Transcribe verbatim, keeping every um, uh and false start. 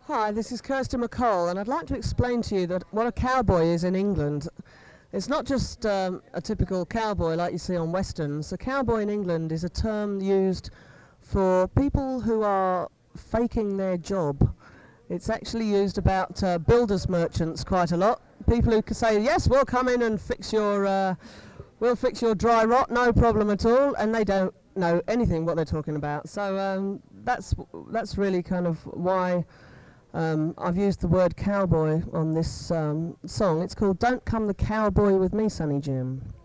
Hi, this is Kirsty McCall, and I'd like to explain to you that what a cowboy is in England. It's not just um, a typical cowboy like you see on westerns. A cowboy in England is a term used for people who are faking their job. It's actually used about uh, builders merchants quite a lot. People who can say, yes, we'll come in and fix your, uh, we'll fix your dry rot, no problem at all, and they don't know anything what they're talking about. So um, that's that's really kind of why um, I've used the word cowboy on this um, song. It's called Don't Come the Cowboy with Me, Sonny Jim.